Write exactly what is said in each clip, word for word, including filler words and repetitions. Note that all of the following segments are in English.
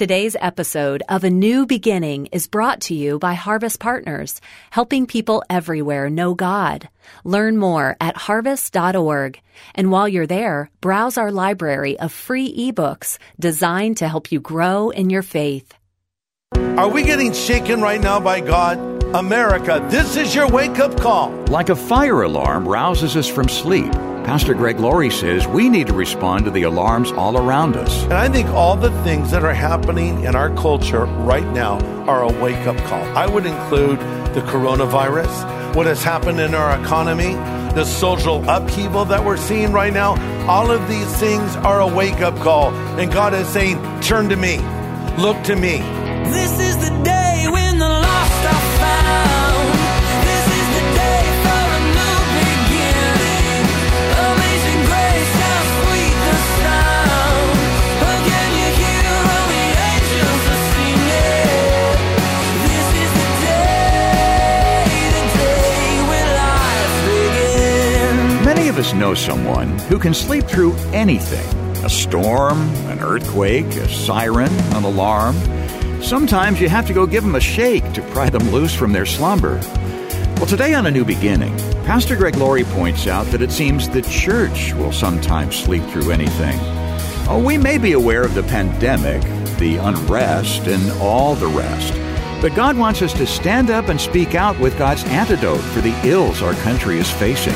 Today's episode of A New Beginning is brought to you by Harvest Partners, helping people everywhere know God. Learn more at harvest dot org. And while you're there, browse our library of free ebooks designed to help you grow in your faith. Are we getting shaken right now by God? America, this is your wake-up call. Like a fire alarm rouses us from sleep, Pastor Greg Laurie says we need to respond to the alarms all around us. And I think all the things that are happening in our culture right now are a wake-up call. I would include the coronavirus, what has happened in our economy, the social upheaval that we're seeing right now. All of these things are a wake-up call. And God is saying, turn to me. Look to me. This is the day when the lost are found. This is the day for a new beginning. Amazing grace, how sweet the sound. Again you hear all the angels are singing. This is the day, the day when life begins. Many of us know someone who can sleep through anything. A storm, an earthquake, a siren, an alarm. Sometimes you have to go give them a shake to pry them loose from their slumber. Well, today on A New Beginning, Pastor Greg Laurie points out that it seems the church will sometimes sleep through anything. Oh, we may be aware of the pandemic, the unrest, and all the rest. But God wants us to stand up and speak out with God's antidote for the ills our country is facing.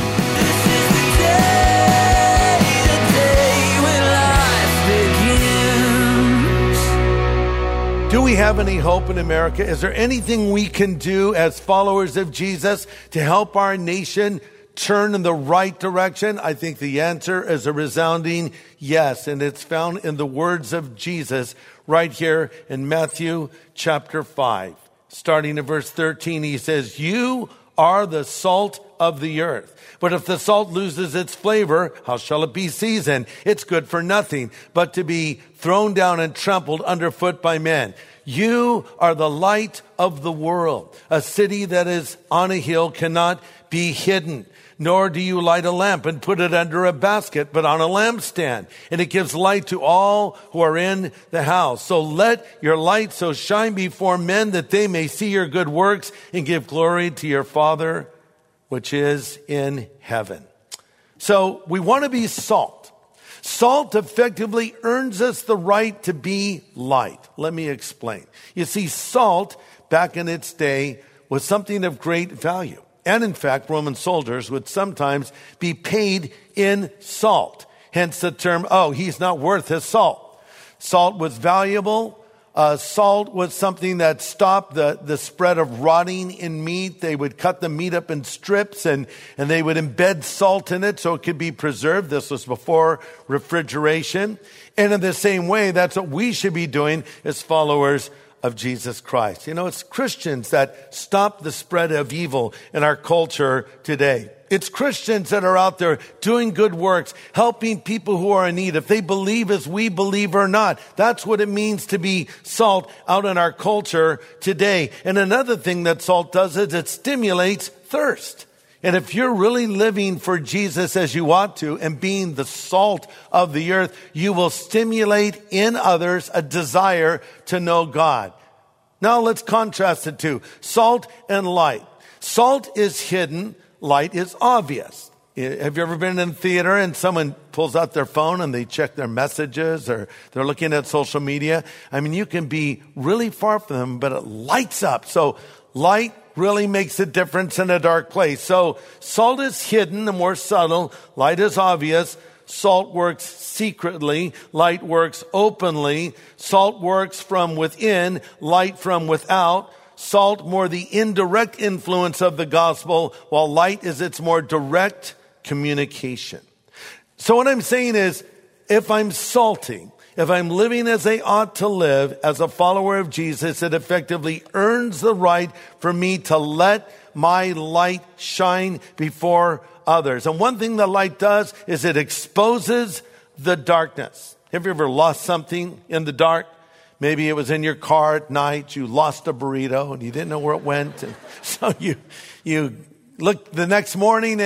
Do we have any hope in America? Is there anything we can do as followers of Jesus to help our nation turn in the right direction? I think the answer is a resounding yes, and it's found in the words of Jesus right here in Matthew chapter five. Starting in verse thirteen, he says, "You are the salt of the earth. But if the salt loses its flavor, how shall it be seasoned? It's good for nothing, but to be thrown down and trampled underfoot by men. You are the light of the world. A city that is on a hill cannot be hidden. Nor do you light a lamp and put it under a basket, but on a lampstand. And it gives light to all who are in the house. So let your light so shine before men that they may see your good works and give glory to your Father which is in heaven." So we want to be salt. Salt effectively earns us the right to be light. Let me explain. You see, salt back in its day was something of great value. And in fact, Roman soldiers would sometimes be paid in salt. Hence the term, oh, he's not worth his salt. Salt was valuable. Uh, salt was something that stopped the, the spread of rotting in meat. They would cut the meat up in strips and, and they would embed salt in it so it could be preserved. This was before refrigeration. And in the same way, that's what we should be doing as followers of Jesus Christ. You know, it's Christians that stop the spread of evil in our culture today. It's Christians that are out there doing good works, helping people who are in need, if they believe as we believe or not. That's what it means to be salt out in our culture today. And another thing that salt does is it stimulates thirst. And if you're really living for Jesus as you ought to and being the salt of the earth, you will stimulate in others a desire to know God. Now let's contrast the two, salt and light. Salt is hidden. Light is obvious. Have you ever been in theater and someone pulls out their phone and they check their messages or they're looking at social media? I mean, you can be really far from them, but it lights up. So light really makes a difference in a dark place. So salt is hidden and more subtle. Light is obvious. Salt works secretly. Light works openly. Salt works from within. Light from without. Salt more the indirect influence of the gospel, while light is its more direct communication. So what I'm saying is, if I'm salty, if I'm living as I ought to live as a follower of Jesus, it effectively earns the right for me to let my light shine before others. And one thing that light does is it exposes the darkness. Have you ever lost something in the dark? Maybe it was in your car at night. You lost a burrito and you didn't know where it went. And so you, you looked the next morning and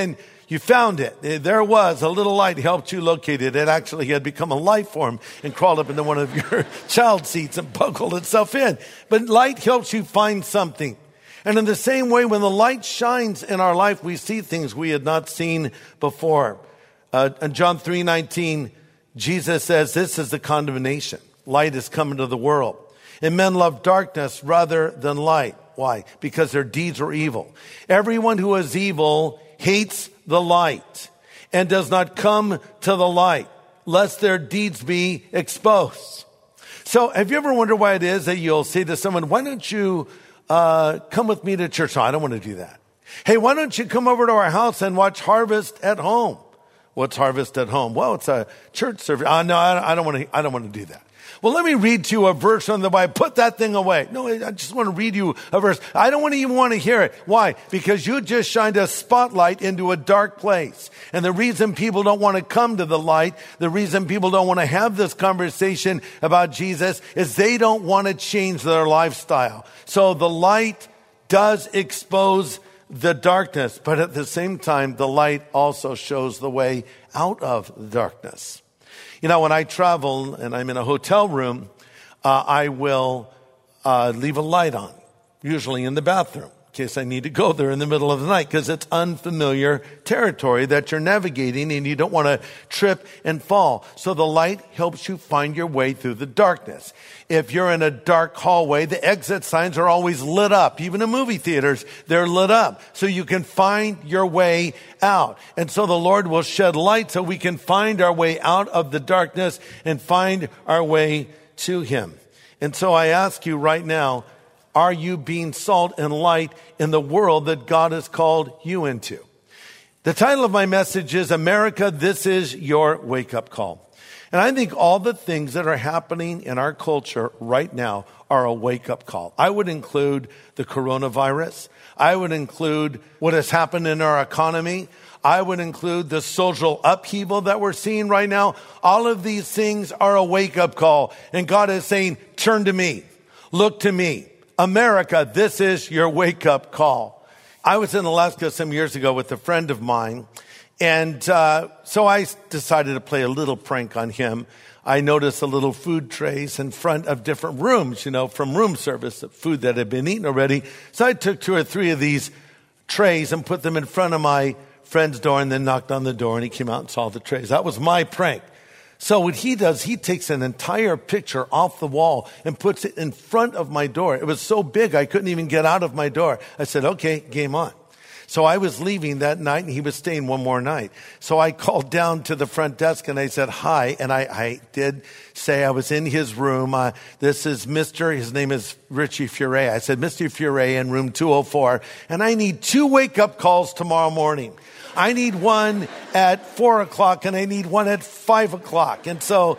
You found it. There it was. A little light helped you locate it. It actually had become a life form and crawled up into one of your child seats and buckled itself in. But light helps you find something. And in the same way, when the light shines in our life, we see things we had not seen before. Uh, in John three nineteen, Jesus says, this is the condemnation. Light has come into the world. And men love darkness rather than light. Why? Because their deeds are evil. Everyone who is evil hates the light and does not come to the light, lest their deeds be exposed. So have you ever wondered why it is that you'll say to someone, why don't you uh, come with me to church? No, I don't want to do that. Hey, why don't you come over to our house and watch Harvest at Home? What's Harvest at Home? Well, it's a church service. Uh, no, I don't want to, I don't want to do that. Well, let me read to you a verse from the Bible. Put that thing away. No, I just want to read you a verse. I don't want to even want to hear it. Why? Because you just shined a spotlight into a dark place. And the reason people don't want to come to the light, the reason people don't want to have this conversation about Jesus is they don't want to change their lifestyle. So the light does expose the darkness, but at the same time, the light also shows the way out of the darkness. You know, when I travel and I'm in a hotel room, uh, I will uh, leave a light on, usually in the bathroom, in case I need to go there in the middle of the night, because it's unfamiliar territory that you're navigating and you don't want to trip and fall. So the light helps you find your way through the darkness. If you're in a dark hallway, the exit signs are always lit up. Even in movie theaters, they're lit up. So you can find your way out. And so the Lord will shed light so we can find our way out of the darkness and find our way to Him. And so I ask you right now, are you being salt and light in the world that God has called you into? The title of my message is America, This Is Your Wake-Up Call. And I think all the things that are happening in our culture right now are a wake-up call. I would include the coronavirus. I would include what has happened in our economy. I would include the social upheaval that we're seeing right now. All of these things are a wake-up call. And God is saying, turn to me. Look to me. America, this is your wake-up call. I was in Alaska some years ago with a friend of mine. And uh, so I decided to play a little prank on him. I noticed a little food trays in front of different rooms, you know, from room service, food that had been eaten already. So I took two or three of these trays and put them in front of my friend's door and then knocked on the door and he came out and saw the trays. That was my prank. So what he does, he takes an entire picture off the wall and puts it in front of my door. It was so big I couldn't even get out of my door. I said, okay, game on. So I was leaving that night and he was staying one more night. So I called down to the front desk and I said, hi. And I, I did say I was in his room. Uh, this is Mister, his name is Richie Furay. I said, Mister Furay in room two oh four. And I need two wake-up calls tomorrow morning. I need one at four o'clock and I need one at five o'clock. And so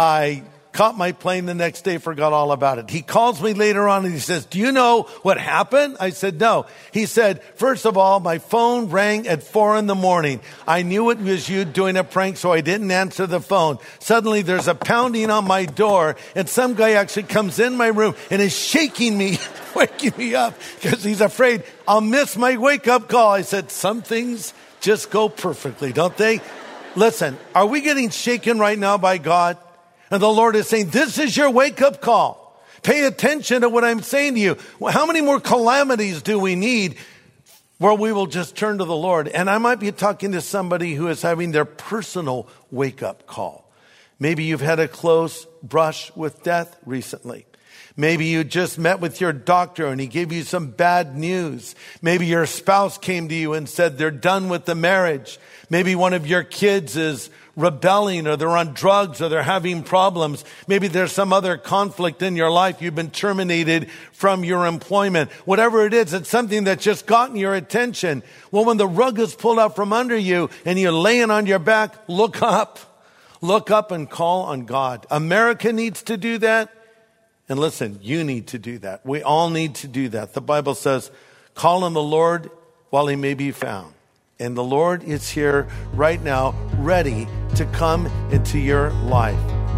I caught my plane the next day, forgot all about it. He calls me later on and he says, do you know what happened? I said, no. He said, first of all, my phone rang at four in the morning. I knew it was you doing a prank, so I didn't answer the phone. Suddenly there's a pounding on my door and some guy actually comes in my room and is shaking me, waking me up because he's afraid I'll miss my wake-up call. I said, some things just go perfectly, don't they? Listen, are we getting shaken right now by God? And the Lord is saying, this is your wake-up call. Pay attention to what I'm saying to you. Well, how many more calamities do we need where we will just turn to the Lord? And I might be talking to somebody who is having their personal wake-up call. Maybe you've had a close brush with death recently. Maybe you just met with your doctor and he gave you some bad news. Maybe your spouse came to you and said they're done with the marriage. Maybe one of your kids is rebelling or they're on drugs or they're having problems. Maybe there's some other conflict in your life. You've been terminated from your employment. Whatever it is, it's something that's just gotten your attention. Well, when the rug is pulled out from under you and you're laying on your back, look up. Look up and call on God. America needs to do that. And listen, you need to do that. We all need to do that. The Bible says, call on the Lord while he may be found. And the Lord is here right now, ready to come into your life.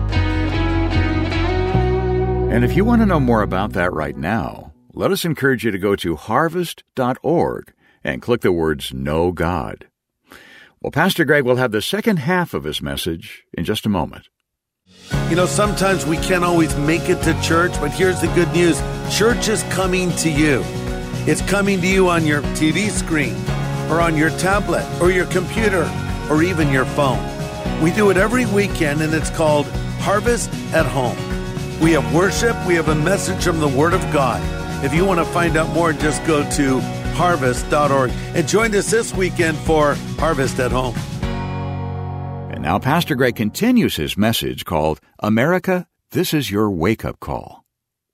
And if you want to know more about that right now, let us encourage you to go to harvest dot org and click the words Know God. Well, Pastor Greg will have the second half of his message in just a moment. You know, sometimes we can't always make it to church, but here's the good news. Church is coming to you. It's coming to you on your T V screen or on your tablet or your computer or even your phone. We do it every weekend, and it's called Harvest at Home. We have worship. We have a message from the Word of God. If you want to find out more, just go to harvest dot org and join us this weekend for Harvest at Home. And now Pastor Greg continues his message called America, This is Your Wake-Up Call.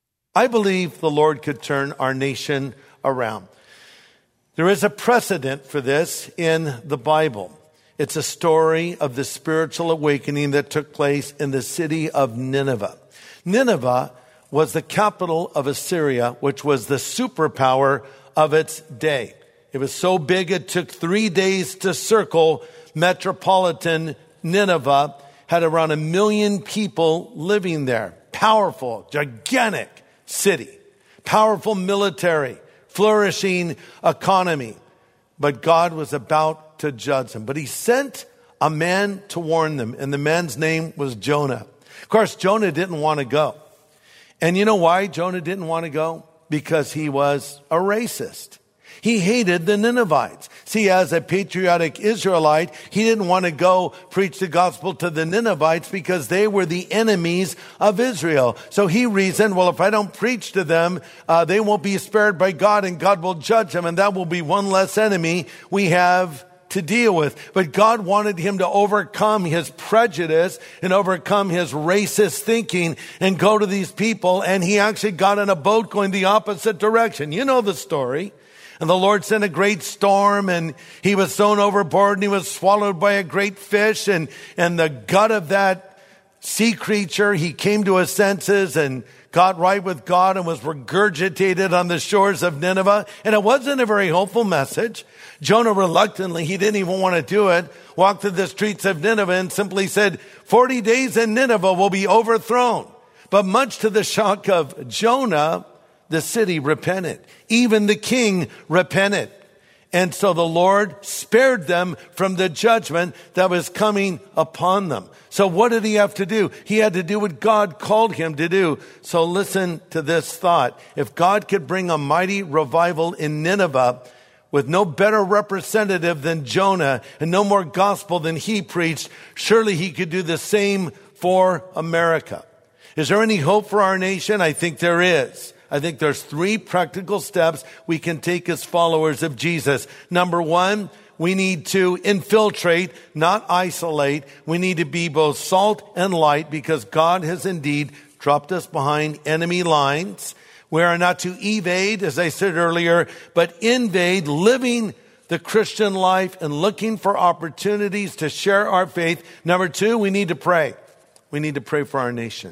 I believe the Lord could turn our nation around. There is a precedent for this in the Bible. It's a story of the spiritual awakening that took place in the city of Nineveh. Nineveh was the capital of Assyria, which was the superpower of its day. It was so big it took three days to circle metropolitan Nineveh. Had around a million people living there. Powerful, gigantic city. Powerful military, flourishing economy. But God was about to judge them. But he sent a man to warn them, and the man's name was Jonah. Of course, Jonah didn't want to go. And you know why Jonah didn't want to go? Because he was a racist. He hated the Ninevites. See, as a patriotic Israelite, he didn't want to go preach the gospel to the Ninevites because they were the enemies of Israel. So he reasoned, well, if I don't preach to them, uh, they won't be spared by God, and God will judge them, and that will be one less enemy we have to deal with. But God wanted him to overcome his prejudice and overcome his racist thinking and go to these people, and he actually got in a boat going the opposite direction. You know the story. And the Lord sent a great storm, and he was thrown overboard, and he was swallowed by a great fish, and, and the gut of that sea creature, he came to his senses and got right with God and was regurgitated on the shores of Nineveh. And it wasn't a very hopeful message. Jonah reluctantly, he didn't even want to do it, walked through the streets of Nineveh and simply said, forty days in Nineveh will be overthrown. But much to the shock of Jonah, the city repented. Even the king repented. And so the Lord spared them from the judgment that was coming upon them. So what did he have to do? He had to do what God called him to do. So listen to this thought. If God could bring a mighty revival in Nineveh with no better representative than Jonah and no more gospel than he preached, surely he could do the same for America. Is there any hope for our nation? I think there is. I think there's three practical steps we can take as followers of Jesus. Number one, we need to infiltrate, not isolate. We need to be both salt and light because God has indeed dropped us behind enemy lines. We are not to evade, as I said earlier, but invade, living the Christian life and looking for opportunities to share our faith. Number two, we need to pray. We need to pray for our nation.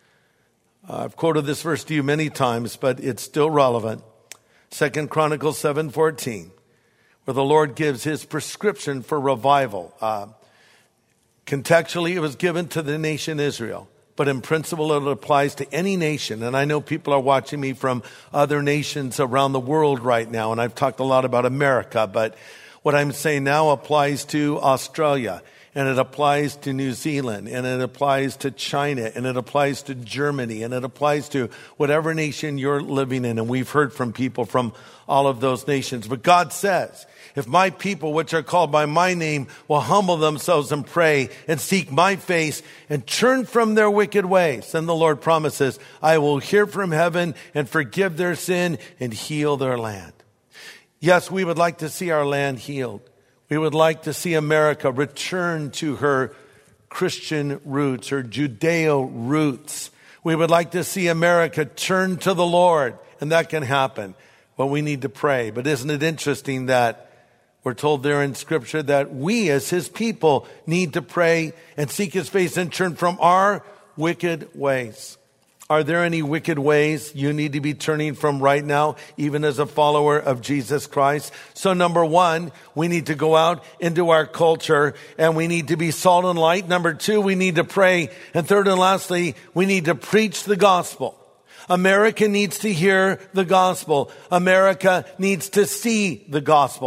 Uh, I've quoted this verse to you many times, but it's still relevant. Second Chronicles seven fourteen, where the Lord gives his prescription for revival. Uh, contextually, it was given to the nation Israel, but in principle, it applies to any nation. And I know people are watching me from other nations around the world right now, and I've talked a lot about America, but what I'm saying now applies to Australia. And it applies to New Zealand, and it applies to China, and it applies to Germany, and it applies to whatever nation you're living in. And we've heard from people from all of those nations. But God says, if my people, which are called by my name, will humble themselves and pray and seek my face and turn from their wicked ways, then the Lord promises, I will hear from heaven and forgive their sin and heal their land. Yes, we would like to see our land healed. We would like to see America return to her Christian roots, her Judeo roots. We would like to see America turn to the Lord, and that can happen. But we need to pray. But isn't it interesting that we're told there in Scripture that we as his people need to pray and seek his face and turn from our wicked ways? Are there any wicked ways you need to be turning from right now, even as a follower of Jesus Christ? So number one, we need to go out into our culture and we need to be salt and light. Number two, we need to pray. And third and lastly, we need to preach the gospel. America needs to hear the gospel. America needs to see the gospel.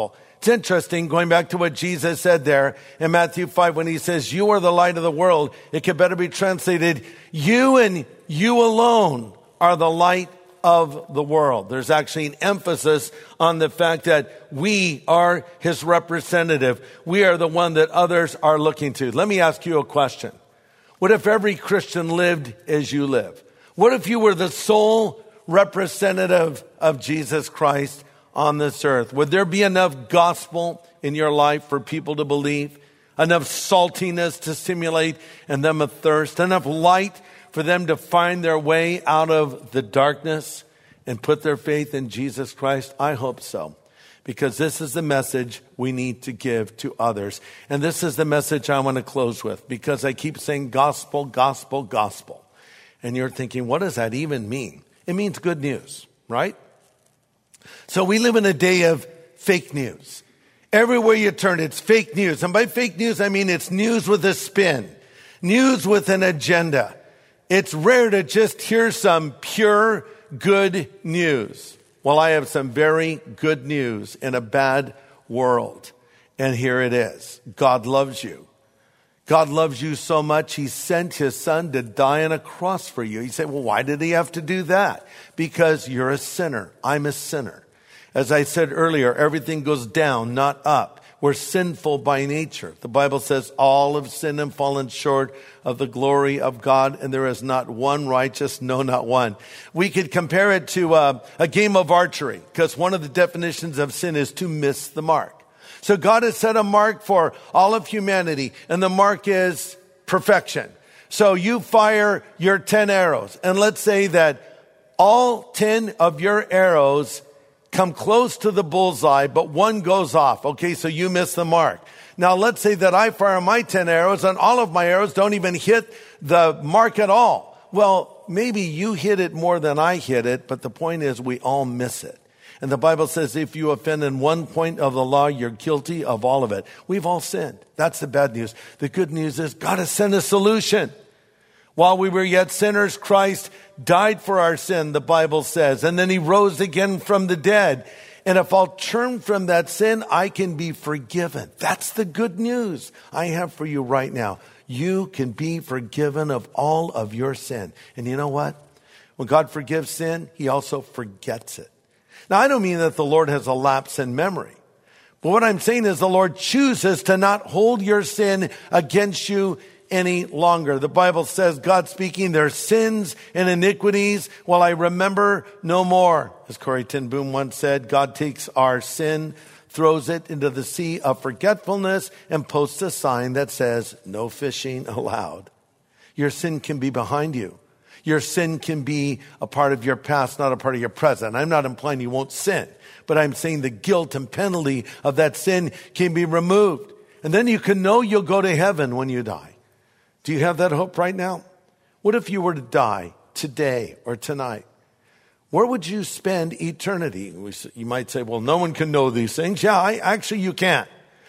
It's interesting, going back to what Jesus said there in Matthew five, when he says, you are the light of the world, it could better be translated, you and you alone are the light of the world. There's actually an emphasis on the fact that we are his representative. We are the one that others are looking to. Let me ask you a question. What if every Christian lived as you live? What if you were the sole representative of Jesus Christ on this earth? Would there be enough gospel in your life for people to believe? Enough saltiness to stimulate in them a thirst? Enough light for them to find their way out of the darkness and put their faith in Jesus Christ? I hope so, because this is the message we need to give to others. And this is the message I want to close with, because I keep saying gospel, gospel, gospel. And you're thinking, what does that even mean? It means good news, right? So we live in a day of fake news. Everywhere you turn, it's fake news. And by fake news, I mean it's news with a spin, news with an agenda. It's rare to just hear some pure good news. Well, I have some very good news in a bad world. And here it is. God loves you. God loves you so much, he sent his son to die on a cross for you. You say, well, why did he have to do that? Because you're a sinner. I'm a sinner. As I said earlier, everything goes down, not up. We're sinful by nature. The Bible says all have sinned and fallen short of the glory of God, and there is not one righteous, no, not one. We could compare it to uh, a game of archery, because one of the definitions of sin is to miss the mark. So God has set a mark for all of humanity, and the mark is perfection. So you fire your ten arrows, and let's say that all ten of your arrows come close to the bullseye, but one goes off. Okay, so you miss the mark. Now let's say that I fire my ten arrows, and all of my arrows don't even hit the mark at all. Well, maybe you hit it more than I hit it, but the point is we all miss it. And the Bible says if you offend in one point of the law, you're guilty of all of it. We've all sinned. That's the bad news. The good news is God has sent a solution. While we were yet sinners, Christ died for our sin, the Bible says. And then he rose again from the dead. And if I'll turn from that sin, I can be forgiven. That's the good news I have for you right now. You can be forgiven of all of your sin. And you know what? When God forgives sin, he also forgets it. Now, I don't mean that the Lord has a lapse in memory. But what I'm saying is the Lord chooses to not hold your sin against you any longer. The Bible says, God speaking, their sins and iniquities, well, I remember no more. As Corrie ten Boom once said, God takes our sin, throws it into the sea of forgetfulness, and posts a sign that says, no fishing allowed. Your sin can be behind you. Your sin can be a part of your past, not a part of your present. I'm not implying you won't sin, but I'm saying the guilt and penalty of that sin can be removed. And then you can know you'll go to heaven when you die. Do you have that hope right now? What if you were to die today or tonight? Where would you spend eternity? You might say, well, no one can know these things. Yeah, I, actually you can't.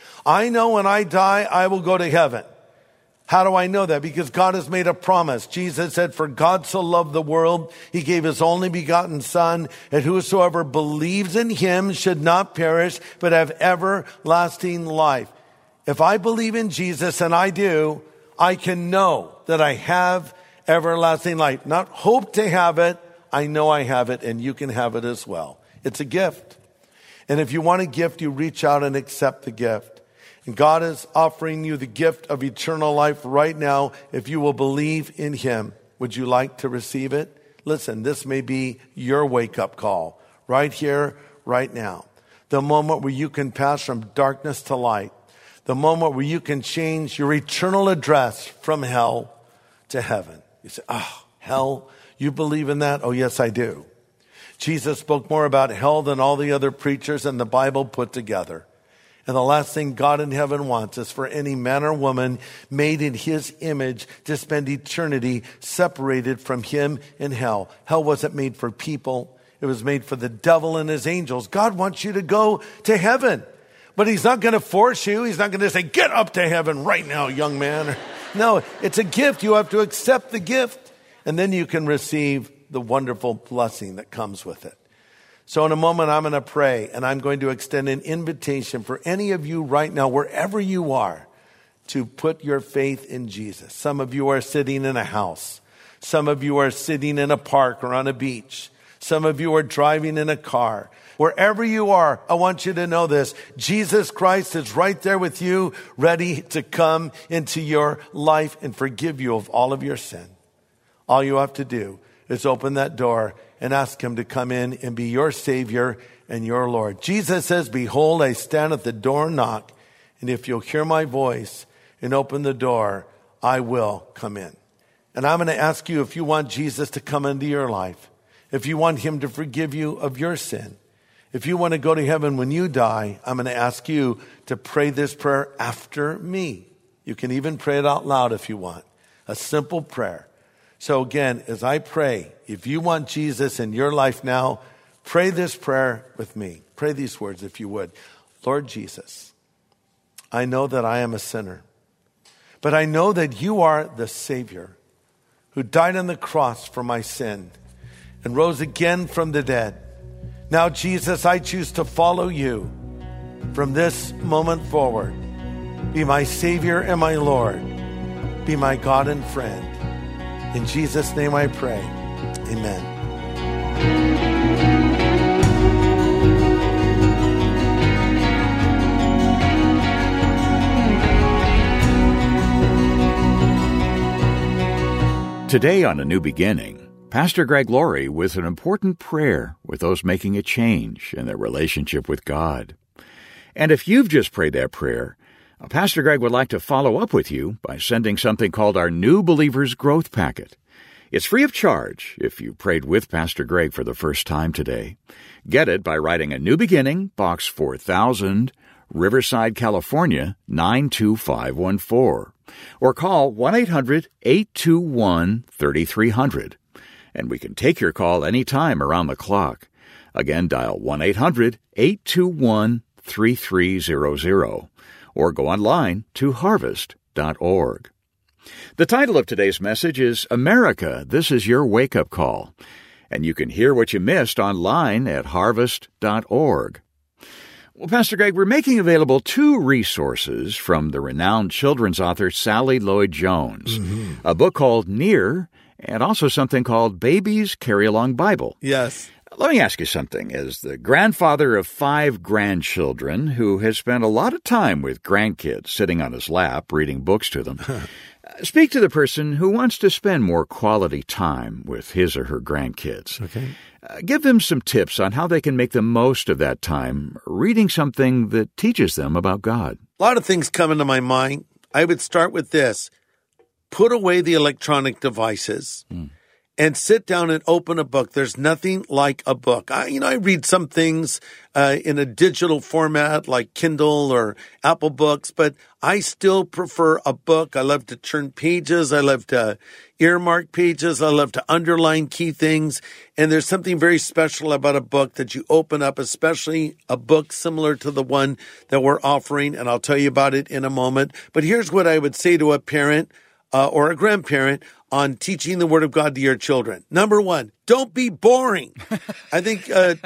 I know when I die, I will go to heaven. How do I know that? Because God has made a promise. Jesus said, for God so loved the world, he gave his only begotten son, and whosoever believes in him should not perish, but have everlasting life. If I believe in Jesus, and I do, I can know that I have everlasting life. Not hope to have it, I know I have it, and you can have it as well. It's a gift. And if you want a gift, you reach out and accept the gift. And God is offering you the gift of eternal life right now if you will believe in him. Would you like to receive it? Listen, this may be your wake-up call right here, right now. The moment where you can pass from darkness to light. The moment where you can change your eternal address from hell to heaven. You say, oh, hell, you believe in that? Oh, yes, I do. Jesus spoke more about hell than all the other preachers in the Bible put together. And the last thing God in heaven wants is for any man or woman made in his image to spend eternity separated from him in hell. Hell wasn't made for people. It was made for the devil and his angels. God wants you to go to heaven. But he's not going to force you. He's not going to say, get up to heaven right now, young man. No, it's a gift. You have to accept the gift. And then you can receive the wonderful blessing that comes with it. So in a moment, I'm going to pray, and I'm going to extend an invitation for any of you right now, wherever you are, to put your faith in Jesus. Some of you are sitting in a house. Some of you are sitting in a park or on a beach. Some of you are driving in a car. Wherever you are, I want you to know this. Jesus Christ is right there with you, ready to come into your life and forgive you of all of your sin. All you have to do is open that door and ask him to come in and be your Savior and your Lord. Jesus says, behold, I stand at the door and knock, and if you'll hear my voice and open the door, I will come in. And I'm going to ask you if you want Jesus to come into your life, if you want him to forgive you of your sin, if you want to go to heaven when you die, I'm going to ask you to pray this prayer after me. You can even pray it out loud if you want. A simple prayer. So again, as I pray, if you want Jesus in your life now, pray this prayer with me. Pray these words if you would. Lord Jesus, I know that I am a sinner, but I know that you are the Savior who died on the cross for my sin and rose again from the dead. Now, Jesus, I choose to follow you from this moment forward. Be my Savior and my Lord. Be my God and friend. In Jesus' name I pray. Amen. Today on A New Beginning, Pastor Greg Laurie with an important prayer with those making a change in their relationship with God. And if you've just prayed that prayer, Pastor Greg would like to follow up with you by sending something called our New Believers Growth Packet. It's free of charge if you prayed with Pastor Greg for the first time today. Get it by writing A New Beginning, Box four thousand, Riverside, California, nine two five one four. Or call one eight hundred eight two one three three zero zero. And we can take your call anytime around the clock. Again, dial one eight hundred eight two one three three zero zero. Or go online to harvest dot org. The title of today's message is America, This is Your Wake-Up Call. And you can hear what you missed online at harvest dot org. Well, Pastor Greg, we're making available two resources from the renowned children's author Sally Lloyd Jones. Mm-hmm. A book called Near, and also something called Baby's Carry-Along Bible. Yes. Let me ask you something. As the grandfather of five grandchildren who has spent a lot of time with grandkids sitting on his lap reading books to them, speak to the person who wants to spend more quality time with his or her grandkids. Okay. Uh, give them some tips on how they can make the most of that time reading something that teaches them about God. A lot of things come into my mind. I would start with this. Put away the electronic devices. Mm. And sit down and open a book. There's nothing like a book. I, you know, I read some things uh, in a digital format like Kindle or Apple Books, but I still prefer a book. I love to turn pages. I love to earmark pages. I love to underline key things. And there's something very special about a book that you open up, especially a book similar to the one that we're offering. And I'll tell you about it in a moment. But here's what I would say to a parent uh, or a grandparent on teaching the Word of God to your children. Number one, don't be boring. I think, uh,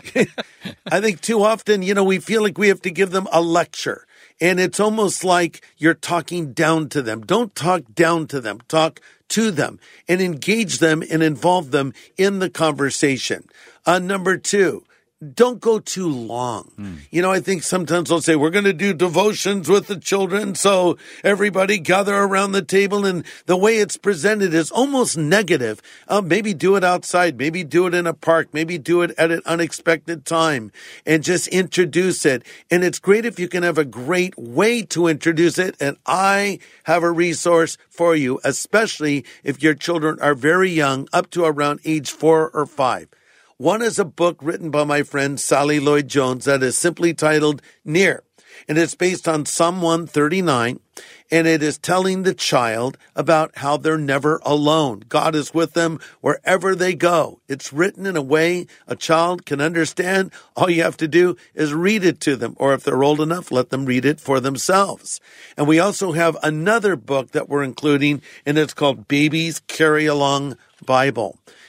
I think too often, you know, we feel like we have to give them a lecture, and it's almost like you're talking down to them. Don't talk down to them. Talk to them and engage them and involve them in the conversation. Uh, number two, don't go too long. Mm. You know, I think sometimes they'll say, we're going to do devotions with the children, so everybody gather around the table, and the way it's presented is almost negative. Uh, maybe do it outside, maybe do it in a park, maybe do it at an unexpected time, and just introduce it. And it's great if you can have a great way to introduce it, and I have a resource for you, especially if your children are very young, up to around age four or five. One is a book written by my friend Sally Lloyd Jones that is simply titled Near, and it's based on Psalm one thirty-nine, and it is telling the child about how they're never alone. God is with them wherever they go. It's written in a way a child can understand. All you have to do is read it to them, or if they're old enough, let them read it for themselves. And we also have another book that we're including, and it's called Baby's Carry-Along Bible.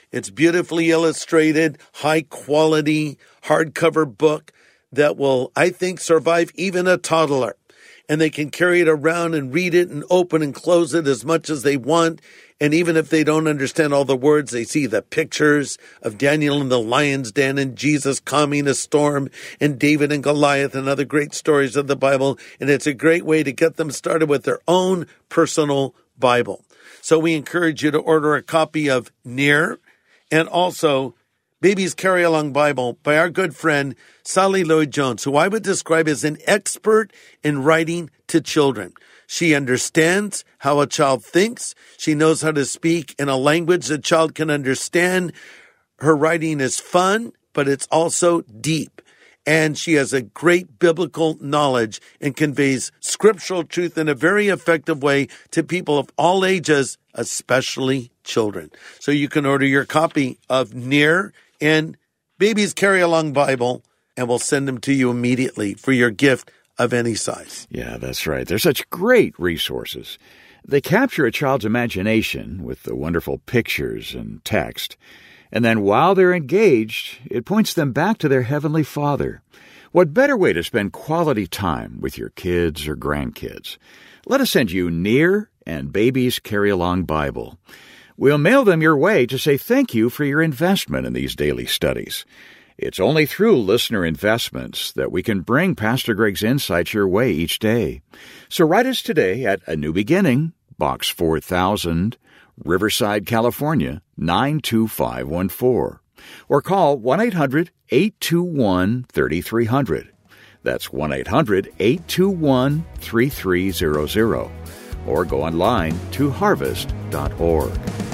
It's beautifully illustrated, high quality, hardcover book that will, I think, survive even a toddler. And they can carry it around and read it and open and close it as much as they want. And even if they don't understand all the words, they see the pictures of Daniel in the lion's den and Jesus calming a storm and David and Goliath and other great stories of the Bible. And it's a great way to get them started with their own personal Bible. So we encourage you to order a copy of Near and also Baby's Carry Along Bible by our good friend Sally Lloyd-Jones, who I would describe as an expert in writing to children. She understands how a child thinks. She knows how to speak in a language a child can understand. Her writing is fun, but it's also deep. And she has a great biblical knowledge and conveys scriptural truth in a very effective way to people of all ages, especially children. So you can order your copy of Near and Baby's Carry Along Bible, and we'll send them to you immediately for your gift of any size. Yeah, that's right. They're such great resources. They capture a child's imagination with the wonderful pictures and text. And then while they're engaged, it points them back to their Heavenly Father. What better way to spend quality time with your kids or grandkids? Let us send you Near and Baby's Carry Along Bible. We'll mail them your way to say thank you for your investment in these daily studies. It's only through listener investments that we can bring Pastor Greg's insights your way each day. So write us today at A New Beginning, Box four thousand, Riverside, California, nine two five one four. Or call one eight hundred eight two one three three zero zero. That's one eight hundred eight two one three three zero zero. Or go online to harvest dot org.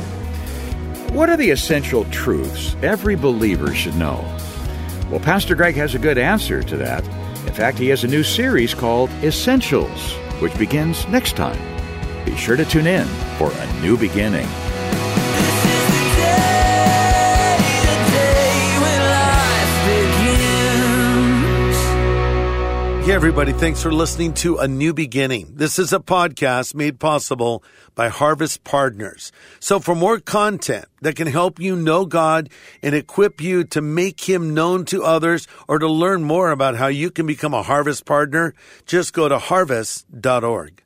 What are the essential truths every believer should know? Well, Pastor Greg has a good answer to that. In fact, he has a new series called Essentials, which begins next time. Be sure to tune in for A New Beginning. Hey, everybody. Thanks for listening to A New Beginning. This is a podcast made possible by Harvest Partners. So for more content that can help you know God and equip you to make Him known to others, or to learn more about how you can become a Harvest Partner, just go to harvest dot org.